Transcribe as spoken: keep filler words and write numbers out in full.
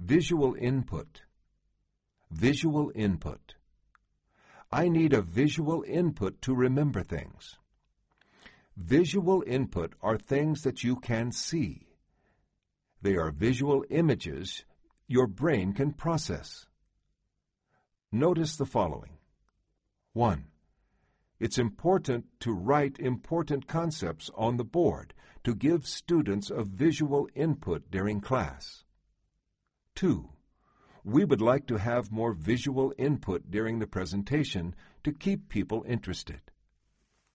Visual input. Visual input. I need a visual input to remember things. Visual input are things that you can see. They are visual images your brain can process. Notice the following. One, it's important to write important concepts on the board to give students a visual input during class. Two, we would like to have more visual input during the presentation to keep people interested.